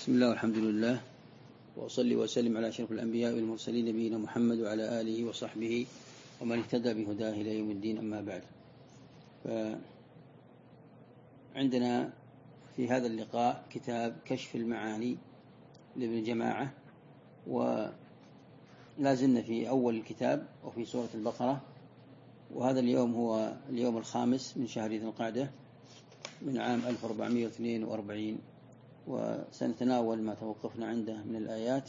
بسم الله والحمد لله، وأصلي وأسلم على أشرف الأنبياء والمرسلين نبينا محمد وعلى آله وصحبه ومن اهتدى بهداه إلى يوم الدين. أما بعد، فعندنا في هذا اللقاء كتاب كشف المعاني لابن جماعة، ولا زلنا في أول الكتاب وفي سورة البقرة، وهذا اليوم هو اليوم الخامس من شهر ذي القعدة من عام 1442، وسنتناول ما توقفنا عنده من الآيات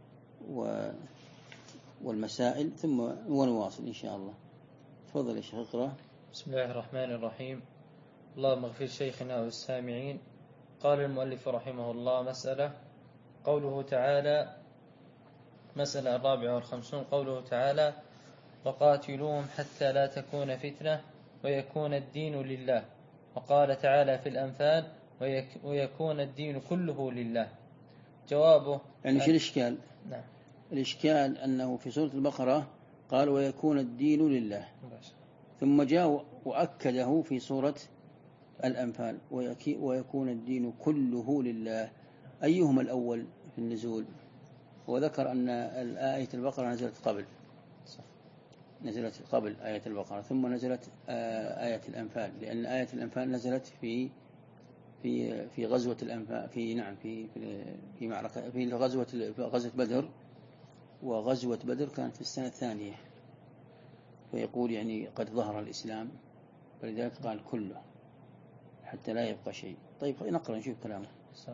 والمسائل ثم ونواصل إن شاء الله. تفضل يا شيخ اقرأ. بسم الله الرحمن الرحيم. اللهم اغفر شيخنا والسامعين. قال المؤلف رحمه الله: قوله تعالى، مسألة 54، قوله تعالى: وقاتلوهم حتى لا تكون فتنة ويكون الدين لله. وقال تعالى في الأنفال: ويكون الدين كله لله. جوابه يعني شو الإشكال؟ نعم. الإشكال أنه في سورة البقرة قال ويكون الدين لله، ثم جاء وأكده في سورة الأنفال ويكون الدين كله لله. أيهما الأول في النزول؟ وذكر أن آية البقرة نزلت قبل آية البقرة، ثم نزلت آية الأنفال، لأن آية الأنفال نزلت في غزوة الأنفال، في معركة في غزوة بدر، وغزوة بدر كانت في السنة الثانية، فيقول يعني قد ظهر الإسلام، فلذلك قال كله حتى لا يبقى شيء. طيب نقرأ نشوف كلامه.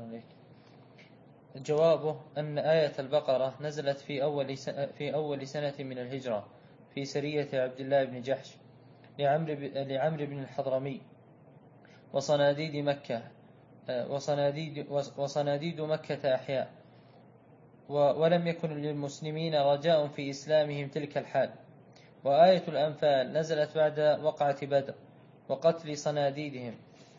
جوابه أن آية البقرة نزلت في أول سنة من الهجرة، في سرية عبد الله بن جحش لعمرو بن الحضرمي وصناديد مكة أحياء، ولم يكن للمسلمين رجاء في إسلامهم تلك الحال. وآية الأنفال نزلت بعد وقعة بدر وقتل صناديدهم،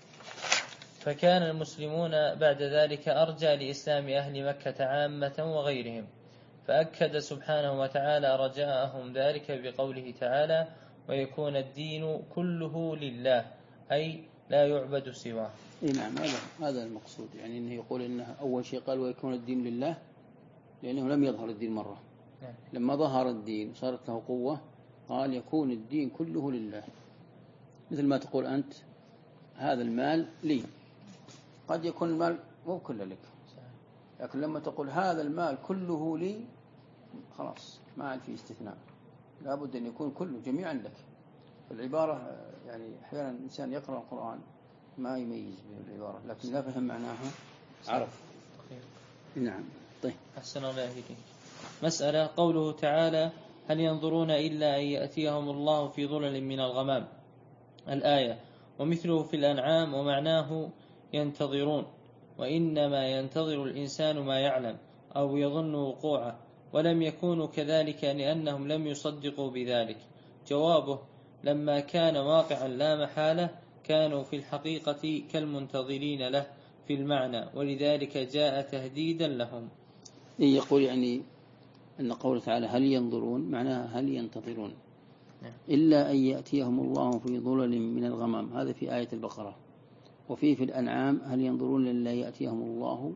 فكان المسلمون بعد ذلك أرجى لإسلام أهل مكة عامة وغيرهم، فأكد سبحانه وتعالى رجاءهم ذلك بقوله تعالى: ويكون الدين كله لله، أي لا يعبد سواه. نعم، هذا المقصود، يعني إنه يقول إنه أول شيء قال ويكون الدين لله، لأنه لم يظهر الدين مرة. لما ظهر الدين صارت له قوة، قال يكون الدين كله لله. مثل ما تقول أنت هذا المال لي، قد يكون المال مو كله لك، لكن لما تقول هذا المال كله لي، خلاص ما عاد في استثناء، لابد أن يكون كله جميعا لك. فالعبارة يعني أحيانا الإنسان يقرأ القرآن ما يميز بين العبارة، لكن لا فهم معناها عرف. نعم. طيب، أحسن الله إليك. مسألة قوله تعالى: هل ينظرون إلا أن يأتيهم الله في ظلل من الغمام، الآية. ومثله في الأنعام، ومعناه ينتظرون، وإنما ينتظر الإنسان ما يعلم أو يظن وقوعه، ولم يكونوا كذلك لأنهم لم يصدقوا بذلك. جوابه: لما كان واقعا لا محالة كانوا في الحقيقة كالمنتظرين له في المعنى، ولذلك جاء تهديدا لهم. يقول يعني أن قوله تعالى هل ينظرون معناها هل ينتظرون إلا أن يأتيهم الله في ظلل من الغمام، هذا في آية البقرة. وفي الأنعام هل ينظرون إلا يأتيهم الله،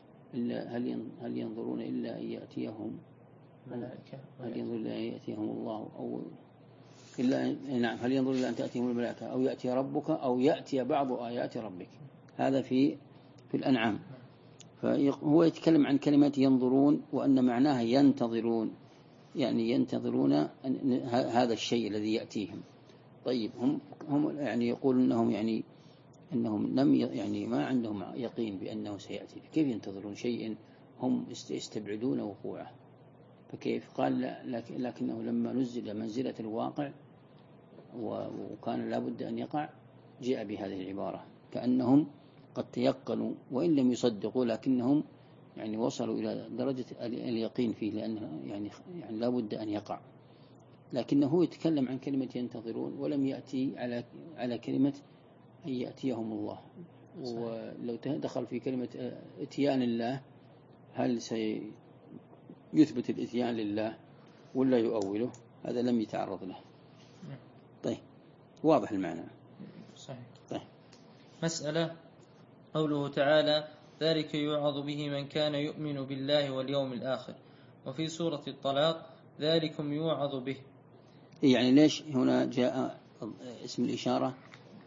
هل ينظرون إلا أن يأتيهم ملائكة، هل ينظرون إلا أن يأتيهم الله، أو إلا نعم هل ينظرون إلا أن تأتيهم الملائكة أو يأتي ربك أو يأتي بعض آيات ربك، هذا في الأنعام. فهو يتكلم عن كلمة ينظرون، وأن معناها ينتظرون، يعني ينتظرون هذا الشيء الذي يأتيهم. طيب هم يعني يقول إنهم لم يعني ما عندهم يقين بأنه سيأتي، كيف ينتظرون شيء هم يستبعدون وقوعه؟ فكيف؟ قال لكنه لما نزل منزلة الواقع وكان لابد أن يقع، جاء بهذه العبارة، كأنهم قد تيقنوا وإن لم يصدقوا، لكنهم يعني وصلوا إلى درجة اليقين فيه، لأنه يعني لابد أن يقع. لكنه يتكلم عن كلمة ينتظرون، ولم يأتي على كلمة أن يأتيهم الله. ولو دخل في كلمة اتيان الله، هل سيثبت الاتيان لله ولا يؤوله؟ هذا لم يتعرض له. طيب، واضح المعنى. صحيح. طيب، مسألة قوله تعالى: ذلك يوعظ به من كان يؤمن بالله واليوم الآخر. وفي سورة الطلاق ذلكم يوعظ به. يعني ليش هنا جاء اسم الإشارة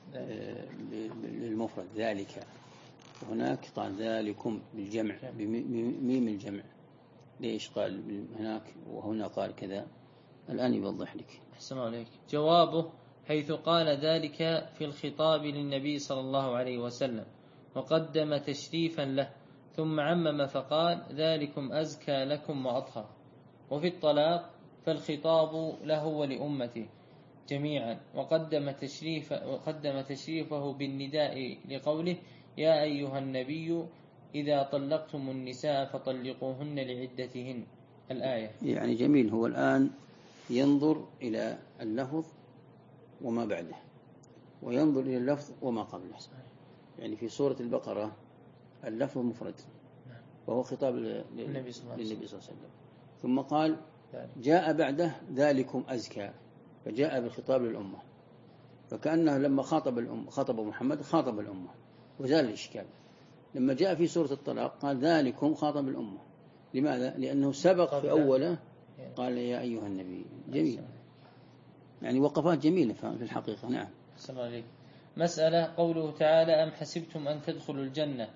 للمفرد ذلك، وهناك قال ذلكم بالجمع بميم الجمع؟ ليش قال هناك وهنا قال كذا؟ الآن يوضح لك. أحسن عليك. جوابه: حيث قال ذلك في الخطاب للنبي صلى الله عليه وسلم وقدم تشريفا له، ثم عمم فقال فذلكم أزكى لكم وأطهر. وفي الطلاق فالخطاب له ولأمته جميعا، وقدم تشريفه بالنداء لقوله يا أيها النبي إذا طلقتم النساء فطلقوهن لعدتهن، الآية. يعني جميل، هو الآن ينظر إلى اللفظ وما بعده، وينظر إلى اللفظ وما قبله. يعني في سورة البقرة اللفظ مفرد وهو خطاب للنبي صلى الله عليه وسلم، ثم قال جاء بعده ذلكم أزكى، فجاء بالخطاب للأمة، فكأنه لما خاطب محمد خاطب الأمة وزال الإشكال. لما جاء في سورة الطلاق قال ذلكم خاطب الأمة. لماذا؟ لأنه سبق في أوله قال يا أيها النبي. جميل، يعني وقفات جميلة في الحقيقة. نعم. السلام عليكم. مسألة قوله تعالى أم حسبتم أن تدخلوا الجنة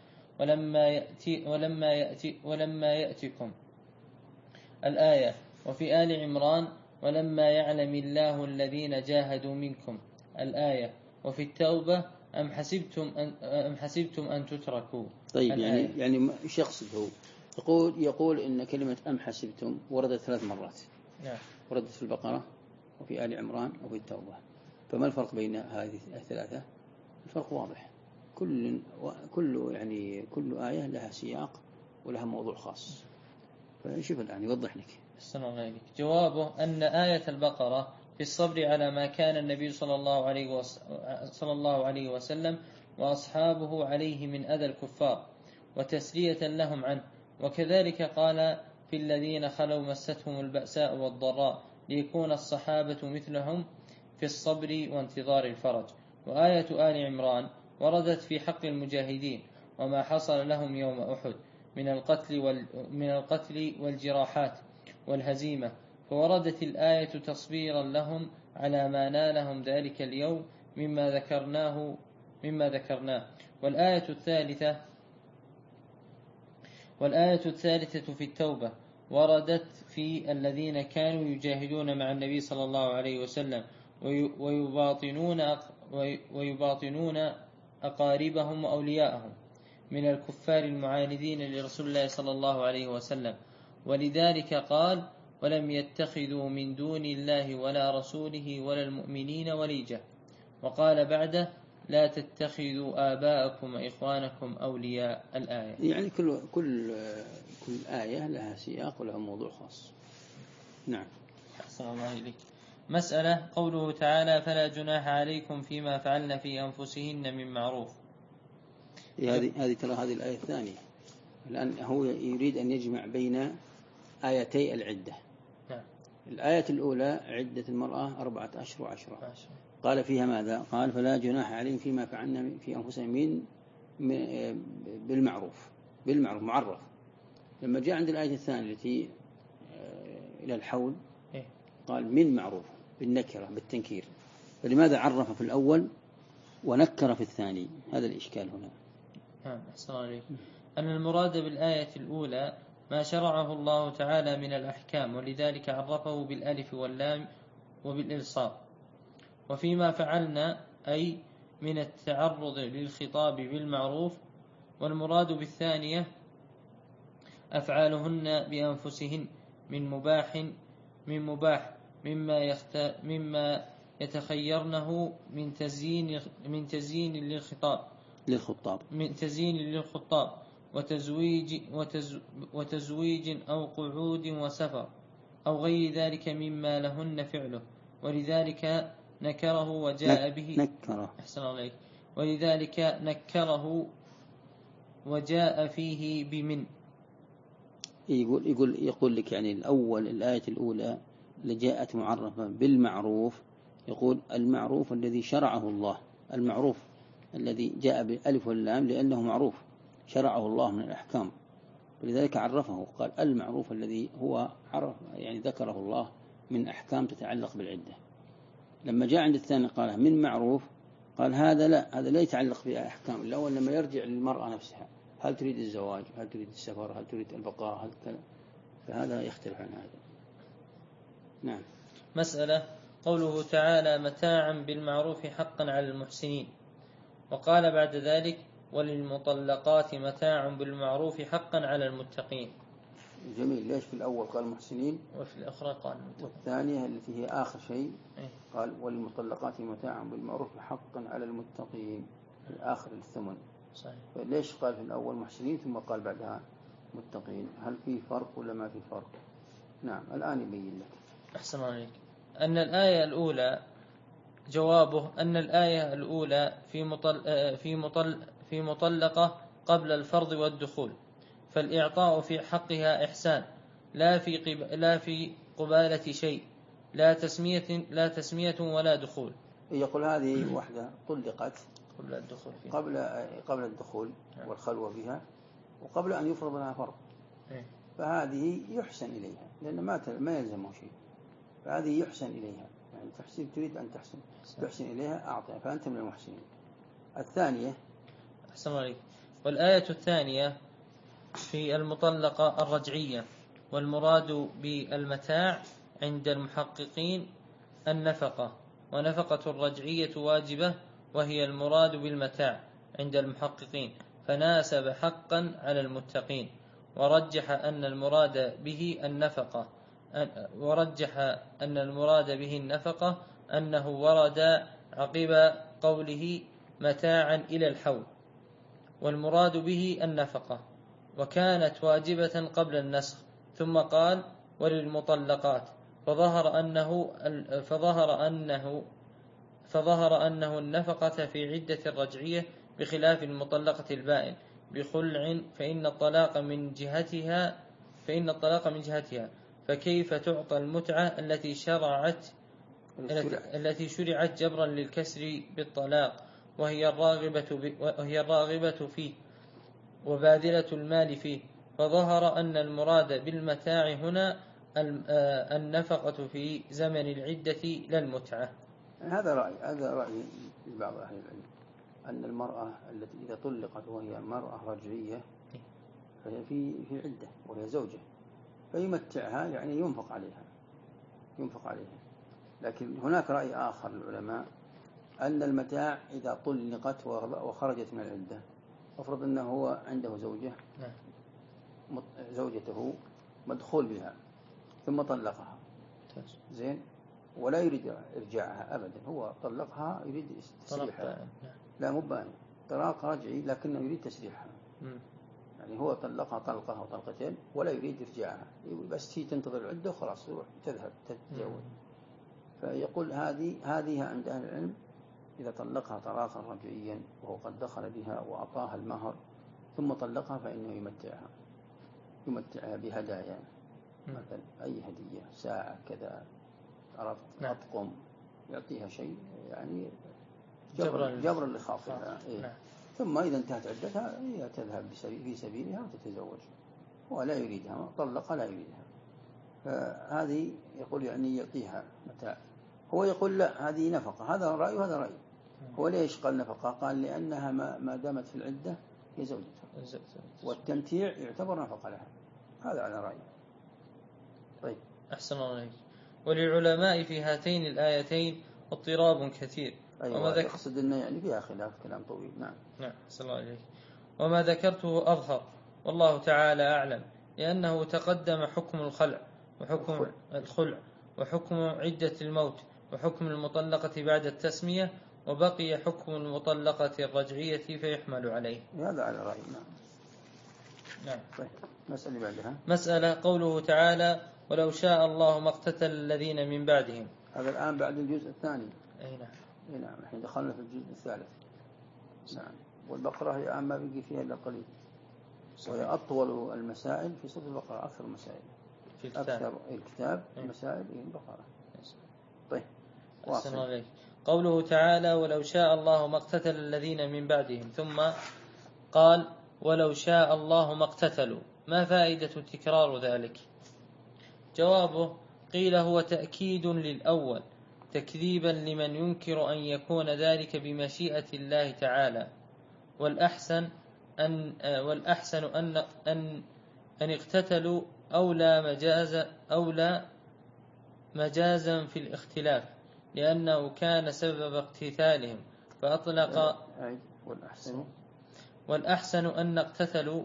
ولما يأتكم، الآية. وفي آل عمران ولما يعلم الله الذين جاهدوا منكم، الآية. وفي التوبة أم حسبتم أن تتركوا. طيب، يعني ايش يقصد هو؟ يقول إن كلمة أم حسبتم وردت 3 مرات. نعم. وردت في البقرة وفي آل عمران وفي التوبة. فما الفرق بين هذه الثلاثة؟ الفرق واضح. كل آية لها سياق ولها موضوع خاص. فشوف الآن يوضح لك. السلام عليكم. جوابه أن آية البقرة في الصبر على ما كان النبي صلى الله عليه وسلم وأصحابه عليه من أذى الكفار وتسلية لهم عنه، وكذلك قال في الذين خلوا مستهم البأساء والضراء ليكون الصحابة مثلهم في الصبر وانتظار الفرج. وآية آل عمران وردت في حق المجاهدين وما حصل لهم يوم أحد من القتل والجراحات والهزيمة، فوردت الآية تصبيرا لهم على ما نالهم ذلك اليوم مما ذكرناه. والآية الثالثة في التوبة وردت في الذين كانوا يجاهدون مع النبي صلى الله عليه وسلم ويباطنون أقاربهم وأولياءهم من الكفار المعاندين لرسول الله صلى الله عليه وسلم، ولذلك قال ولم يتخذوا من دون الله ولا رسوله ولا المؤمنين وليجة. وقال بعده لا تتخذوا آباءكم وإخوانكم أولياء، الآية. يعني كل آية لها سياق ولها موضوع خاص. نعم. أحسن الله إليك. مسألة قوله تعالى فلا جناح عليكم فيما فعلن في أنفسهن من معروف. هذه الآية الثانية. الآن هو يريد أن يجمع بين آيتي العدة. نعم. الآية الأولى عدة المرأة 4 أشهر و10. قال فيها ماذا؟ قال فلا جناح عليهم فيما فعلن في أنفسهم بالمعروف معرف. لما جاء عند الآية الثانية التي إلى الحول قال من معروف بالنكرة بالتنكير، فلماذا عرف في الأول ونكر في الثاني؟ هذا الإشكال هنا. أحسن عليك. أن المراد بالآية الأولى ما شرعه الله تعالى من الأحكام، ولذلك عرفه بالألف واللام وبالإلصاق. وفيما فعلنا أي من التعرض للخطاب بالمعروف. والمراد بالثانية أفعالهن بأنفسهن من مباح مما يتخيرنه من تزيين للخطاب وتزويج أو قعود وسفر أو غير ذلك مما لهن فعله، ولذلك نكره وجاء به. أحسن عليك. ولذلك نكره وجاء فيه بمن. يقول لك يعني الآية الأولى اللي جاءت معرفة بالمعروف، يقول المعروف الذي شرعه الله، المعروف الذي جاء بالألف واللام لأنه معروف، شرعه الله من الأحكام، ولذلك عرفه قال المعروف الذي هو عرف يعني ذكره الله من أحكام تتعلق بالعدة. لما جاء عند الثاني قال من معروف، قال هذا لا يتعلق بأحكام الأول، لما يرجع للمرأة نفسها، هل تريد الزواج، هل تريد السفر، هل تريد البقاء، هل كذا، فهذا يختلف عن هذا. نعم. مسألة قوله تعالى متاعا بالمعروف حقا على المحسنين، وقال بعد ذلك وللمطلقات متاع بالمعروف حقا على المتقين. جميل. ليش في الأول قال المحسنين وفي الأخرى قال والثانية التي هي آخر شيء قال وللمطلقات متاع بالمعروف حقا على المتقين في آخر الثمن؟ صحيح. فليش قال في الأول محسنين ثم قال بعدها متقين؟ هل في فرق ولا ما في فرق؟ نعم الآن يبين لك. أحسن عليك. أن الآية الأولى جوابه أن الآية الأولى في مطلقة قبل الفرض والدخول، فالإعطاء في حقها إحسان لا في قبالة شيء، لا تسمية ولا دخول. يقول هذه وحدة طلقت قبل الدخول فيها. قبل الدخول والخلوة بها وقبل أن يفرض لها فرض، فهذه يحسن إليها لأن ما يلزمه شيء، فهذه يحسن إليها، يعني تريد أن تحسن إليها أعطيها، فأنت من المحسنين. الثانية أحسن عليك. والآية الثانية في المطلقة الرجعية، والمراد بالمتاع عند المحققين النفقة، ونفقة الرجعية واجبة وهي المراد بالمتاع عند المحققين، فناسب حقا على المتقين، ورجح أن المراد به النفقة أنه ورد عقب قوله متاعا إلى الحول، والمراد به النفقة، وكانت واجبة قبل النسخ، ثم قال وللمطلقات، فظهر أنه النفقة في عدة الرجعية بخلاف المطلقة البائن بخلع، فإن الطلاق من جهتها، فكيف تعطى المتعة التي شرعت جبرا للكسر بالطلاق، وهي الراغبة فيه وباذلة المال فيه؟ فظهر أن المراد بالمتاع هنا النفقة في زمن العدة لا المتعة. هذا رأي لبعض أهل العلم، أن المرأة التي إذا طلقت وهي مرأة رجعية فهي في عدة وهي زوجة، فيمتعها يعني ينفق عليها. لكن هناك رأي آخر للعلماء أن المتاع إذا طلقت وخرجت من العدة، أفرض أنه هو عنده زوجته مدخول بها ثم طلقها، زين، ولا يريد إرجاعها أبدا، هو طلقها يريد تسريحها، لا مو بائن، طلاق رجعي لكنه يريد تسريحها، يعني هو طلقها طلقة أو طلقتين ولا يريد إرجاعها، بس هي تنتظر العدة وخلاص تروح تذهب تتزوج. فيقول هذه عند أهل العلم إذا طلقها طلاقا رجعيا وهو قد دخل بها وأعطاها المهر ثم طلقها فإنه يمتعها بهدايا، مثلا أي هدية، ساعة كذا، عرفت، أطقم، يعطيها شيء يعني جبرا لخاطرها. ثم إذا انتهت عدتها هي تذهب في سبيلها وتتزوج، هو لا يريدها، طلقها لا يريدها، فهذه يقول يعني يعطيها متاع. هو يقول لا، هذه نفقة، هذا رأي وهذا رأي. هو ليش قال نفقة؟ قال لأنها ما دامت في العدة هي زوجته، والتمتيع يعتبر نفقة لها، هذا على رأي. طيب أحسن الله عليك. وللعلماء في هاتين الآيتين اضطراب كثير. أيوة، يقصد أنه يعني فيها خلاف، كلام طويل. نعم أحسن الله عليك. وما ذكرته أظهر والله تعالى أعلم، لأنه تقدم حكم الخلع وحكم عدة الموت وحكم المطلقة بعد التسمية، وبقي حكم المطلقة الرجعية فيحمل عليه. هذا على رأي. نعم. طيب مسألة بعدها. مسألة قوله تعالى ولو شاء الله ما اقتتل الذين من بعدهم. هذا الآن بعد الجزء الثاني. أي نعم. احنا دخلنا في الجزء الثالث. نعم. والبقرة هي ما بقي فيها إلا قليل، وهي أطول المسائل في سورة البقرة، أكثر المسائل في الكتاب مسائل البقرة. طيب أحسن عليك. قوله تعالى ولو شاء الله ما اقتتل الذين من بعدهم، ثم قال ولو شاء الله ما اقتتلوا، ما فائدة تكرار ذلك؟ جوابه: قيل هو تأكيد للأول تكذيبا لمن ينكر أن يكون ذلك بمشيئة الله تعالى، والأحسن أن اقتتلوا أولى مجازا في الاختلاف، لأنه كان سبب اقتتالهم فأطلق. والأحسن أن اقتتلوا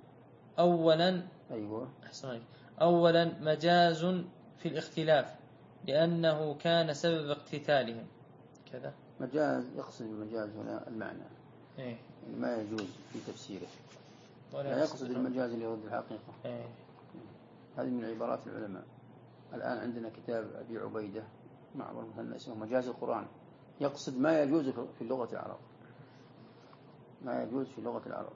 أولا مجاز في الاختلاف، لأنه كان سبب اقتتالهم. كذا مجاز، يقصد المجاز هنا المعنى، ما يجوز في تفسيره، لا يقصد المجاز اللي يرد الحقيقة. هذه من عبارات العلماء. الآن عندنا كتاب أبي عبيدة معمر مثنى اسمه مجاز القرآن، يقصد ما يجوز في لغة العرب، ما يجوز في لغة العرب.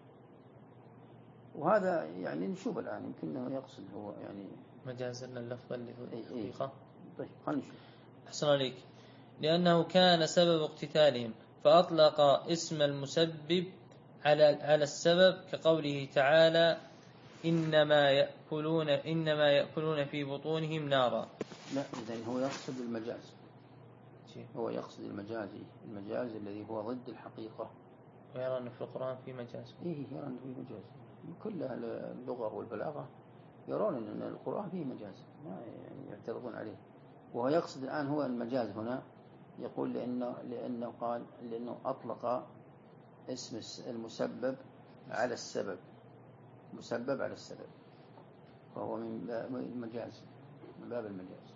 وهذا يعني نشوف الآن يمكنه يقصد هو يعني مجاز اللفظ اللي هو الحقيقة. طيب خلينا نشوف. أحسن عليك. لأنه كان سبب اقتتالهم فأطلق اسم المسبب على السبب، كقوله تعالى: إنما يأكلون في بطونهم نارا. لا، إذن هو يقصد المجاز، هو يقصد المجاز الذي هو ضد الحقيقة. ويرى أن في القرآن في مجاز. يرى أن في مجاز. كل أهل اللغة والبلاغة يرون أن القرآن فيه مجاز، ما يعترضون عليه. وهو يقصد الآن هو المجاز هنا، يقول لأنه أطلق اسم المسبب على السبب، مسبب على السبب، فهو من المجاز، من باب المجاز.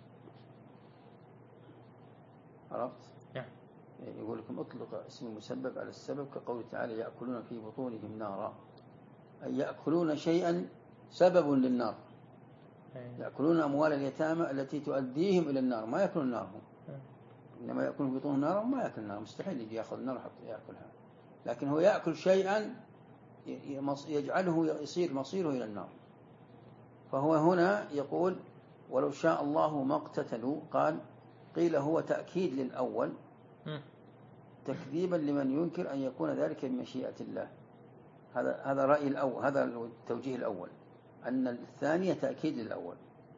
عرفت؟ يقول لكم أطلق اسم المسبب على السبب، كقول تعالى: يأكلون في بطونهم نارا، أي يأكلون شيئا سبب للنار. يأكلون أموال اليتامى التي تؤديهم إلى النار، ما يأكلون النار هم، إنما يأكلون في بطونهم نارا، ما يأكل النار، مستحيل يجي يأخذ النار حتى يأكلها، لكن هو يأكل شيئا يجعله يصير مصيره إلى النار. فهو هنا يقول: ولو شاء الله ما اقتتلوا، قيل هو تأكيد للأول تكذيبا لمن ينكر أن يكون ذلك بمشيئة الله. هذا رأي الأول، هذا التوجيه الأول، أن الثانية تأكيد للأول،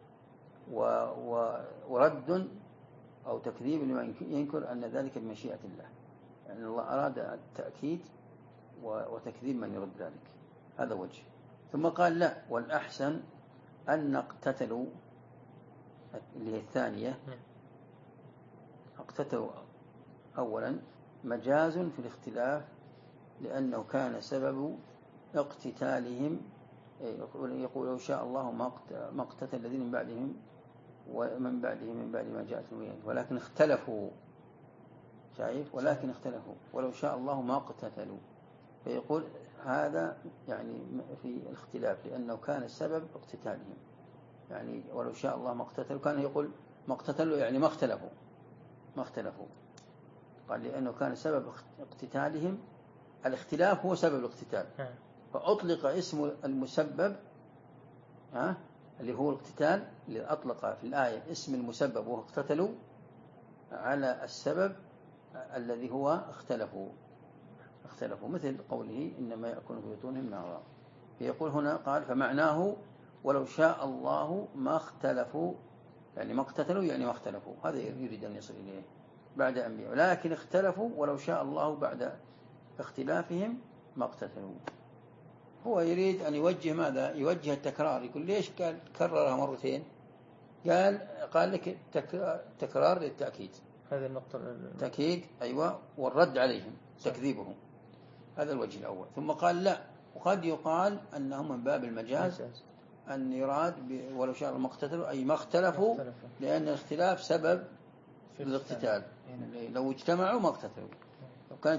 ورد أو تكذيب لمن ينكر أن ذلك بمشيئة الله، يعني الله أراد التأكيد وتكذيب من يرد ذلك. هذا وجه. ثم قال: لا، والأحسن أن اقتتلوا، اللي هي الثانية، اقتتلوا أولا مجاز في الاختلاف، لأنه كان سبب اقتتالهم. يقول: لو شاء الله ما اقتتل الذين من بعدهم ومن بعدهم من بعد ما جاءتهم البينات ولكن اختلفوا. شايف؟ ولكن اختلفوا، ولو شاء الله ما اقتتلوا. فيقول هذا يعني في الاختلاف، لأنه كان السبب اقتتالهم، يعني ولو شاء الله ما اقتتلوا، كان يقول ما اقتتلوا يعني ما اختلفوا. قال لأنه كان سبب اقتتالهم، الاختلاف هو سبب الاقتتال، فأطلق اسم المسبب اللي هو الاقتتال، اللي أطلق في الآية اسم المسبب وهو اقتتلوا على السبب الذي هو اختلفوا، مثل قوله: إنما يأكلون في بطونهم نارا. فيقول هنا قال: فمعناه ولو شاء الله ما اختلفوا، يعني ما اقتتلوا يعني ما اختلفوا، هذا يريد أن يصل إليه بعد أنبياء، لكن اختلفوا ولو شاء الله بعد اختلافهم ما اقتتلوا. هو يريد أن يوجه ماذا؟ يوجه التكرار. يقول: ليش قال كررها مرتين؟ قال لك تكرار للتأكيد، هذه النقطة تأكيد، أيوة، والرد عليهم، تكذيبهم. هذا الوجه الأول. ثم قال: لا، وقد يقال أنهم من باب المجاز، أن يراد ولو شاء الله ما اقتتلوا أي ما اختلفوا، لأن الاختلاف سبب في الاقتتال. يعني لو اجتمعوا ما اقتتلوا، لو كانت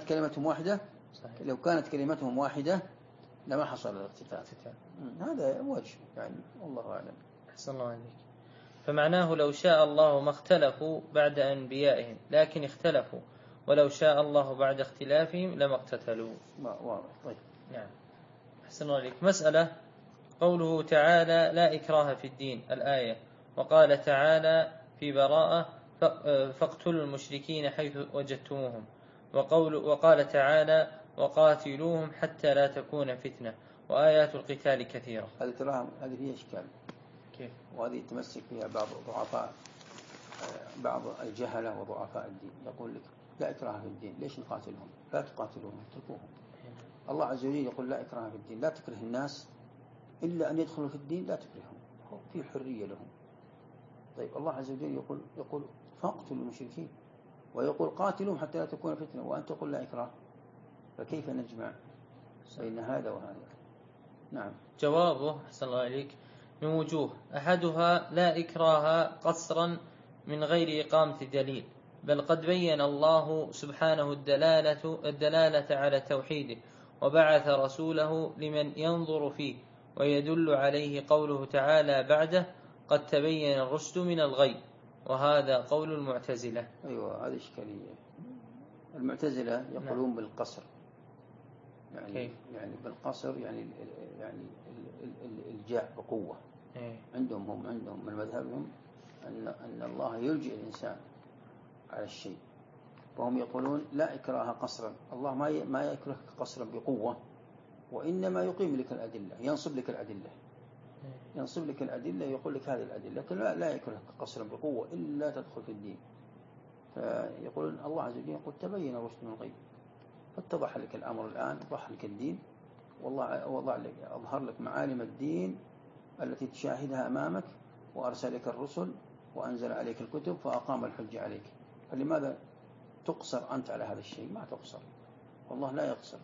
كلمتهم واحدة لما حصل الاقتتال. هذا وجه، يعني والله أعلم. أحسن الله عليك. فمعناه لو شاء الله ما اختلفوا بعد أنبيائهم، لكن اختلفوا، ولو شاء الله بعد اختلافهم لما اقتتلوا. واضح. طيب. نعم. أحسن الله عليك. مسألة: قوله تعالى: لا إكراه في الدين، الآية، وقال تعالى في براءة: فاقتلوا المشركين حيث وجدتموهم، وقال تعالى: وقاتلوهم حتى لا تكون فتنة وآيات القتال كثيرة. هذه تراها هذه فيها إشكال كيف؟ وهذه يتمسك فيها بعض الجهلة وضعفاء الدين، يقول لك لا إكراه في الدين، ليش نقاتلهم؟ لا تقاتلوهم، اتركوهم. الله عز وجل يقول لا إكراه في الدين، لا تكره الناس إلا أن يدخلوا في الدين، لا تكرههم، في حرية لهم. طيب الله عز وجل يقول فاقتلوا المشركين، ويقول قاتلوهم حتى لا تكون فتنة، وأنت تقول لا إكراه، فكيف نجمع بين هذا وهذا؟ نعم. جوابه أحسن الله إليك من وجوه: أحدها لا إكراه قصرا من غير إقامة دليل، بل قد بين الله سبحانه الدلالة على توحيده وبعث رسوله لمن ينظر فيه، ويدل عليه قوله تعالى بعده: قد تبين الرشد من الغي، وهذا قول المعتزلة. أيوة، هذه إشكالية. المعتزلة يقولون بالقصر، يعني بالقصر يعني الجاء بقوة. عندهم من مذهبهم أن الله يلجئ الإنسان على الشيء، وهم يقولون لا إكراه قصرا، الله ما يكرهك قصرا بقوة، وإنما يقيم لك الأدلة، ينصب لك الأدلة، يقول لك هذه الأدلة، لكن لا يكرهك قصرا بقوة إلا تدخل في الدين. فيقولون الله عز وجل يقول تبين الرشد من الغي، فاتضح لك الأمر الآن، اتضح لك الدين، والله أظهر لك معالم الدين التي تشاهدها أمامك، وأرسل لك الرسل وأنزل عليك الكتب فأقام الحجة عليك، فلماذا تقصر أنت على هذا الشيء؟ ما تقصر، والله لا يقصر.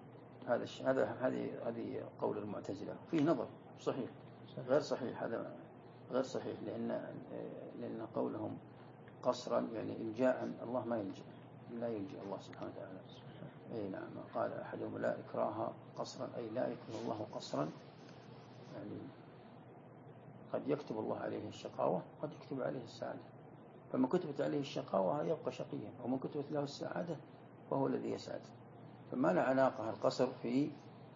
هذه قول المعتزلة، فيه نظر صحيح غير صحيح، هذا غير صحيح، لأن قولهم قصرا يعني إلجاء، الله ما يلجأ، لا يلجأ الله سبحانه وتعالى. أي نعم، قال أحدهم لا إكراه قصرا، أي لا يكره الله قصرا، يعني قد يكتب الله عليه الشقاوة، قد يكتب عليه السعادة، فمن كتبت عليه الشقاوة يبقى شقيا، ومن كتبت له السعادة فهو الذي يسعد. فما له علاقة القصر في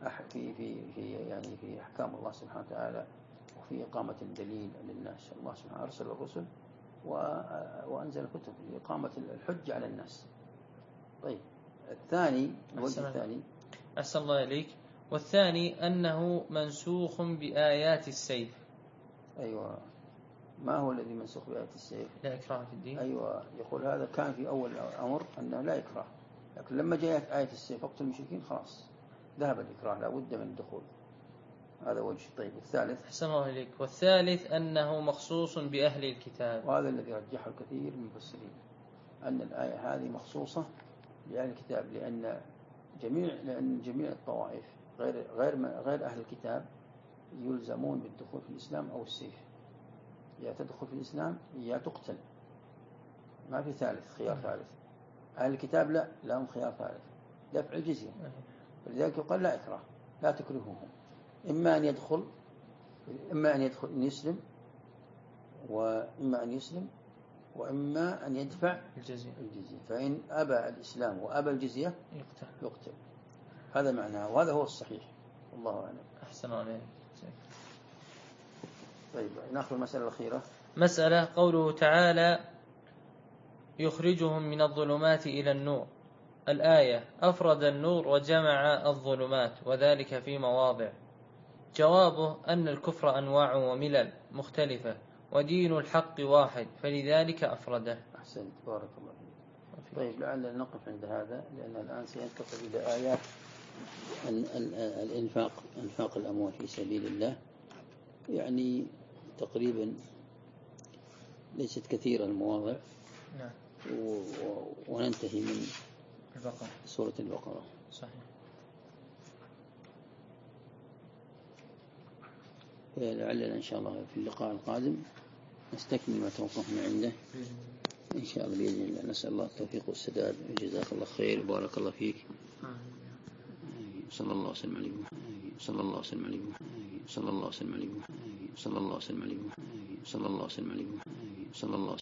أحكام الله سبحانه وتعالى وفي إقامة الدليل للناس. الله سبحانه أرسل الرسل وأنزل الكتب لإقامة الحجة على الناس. طيب الثاني، الوجه الثاني أحسن الله إليك، والثاني أنه منسوخ بآيات السيف. أيوة، ما هو الذي منسوخ بآيات السيف؟ لا إكراه في الدين. أيوة، يقول هذا كان في أول الأمر أنه لا إكراه، لكن لما جاءت آية السيف وقت المشركين خلاص ذهب الإكراه، لا بد من الدخول. هذا وجه. طيب الثالث. أحسن الله إليك، والثالث أنه مخصوص بأهل الكتاب، وهذا الذي رجحه الكثير من المفسرين، أن الآية هذه مخصوصة بأهل الكتاب، لأن جميع الطوائف غير أهل الكتاب يلزمون بالدخول في الإسلام أو السيف، يا تدخل في الإسلام يا تقتل، ما في خيار ثالث. أهل الكتاب لا، لهم خيار ثالث، دفع الجزية، ولذلك يقال لا إكراه، لا تكرهوهم، إما أن يدخل إن يسلم، وإما أن يسلم، وإما أن يدفع الجزية. فإن أبى الإسلام وأبى الجزية يقتل. هذا معناه، وهذا هو الصحيح، والله أعلم. أحسن عليك. طيب نأخذ المسألة الأخيرة. مسألة قوله تعالى: يخرجهم من الظلمات إلى النور. الآية أفرد النور وجمع الظلمات، وذلك في مواضع. جوابه أن الكفر أنواع وملل مختلفة، ودين الحق واحد، فلذلك أفرده. أحسنت، بارك الله فيك. طيب لعلنا نقف عند هذا، لأن الآن سينتقل إلى آيات إنفاق الأموال في سبيل الله، يعني تقريبا ليست كثيرة المواضع. نعم. وننتهي من البقرة، سورة البقرة. صحيح. لعلنا إن شاء الله في اللقاء القادم نستكمل ما توقفنا عنده إن شاء الله بإذن الله. نسأل الله التوفيق والسداد، وجزاك الله خير، وبارك الله فيك. صلى الله وسلم عليه محمد، صلى الله وسلم عليه محمد، صلى الله وسلم عليه محمد، صلى الله وسلم عليه محمد، صلى الله وسلم عليه محمد، صلى الله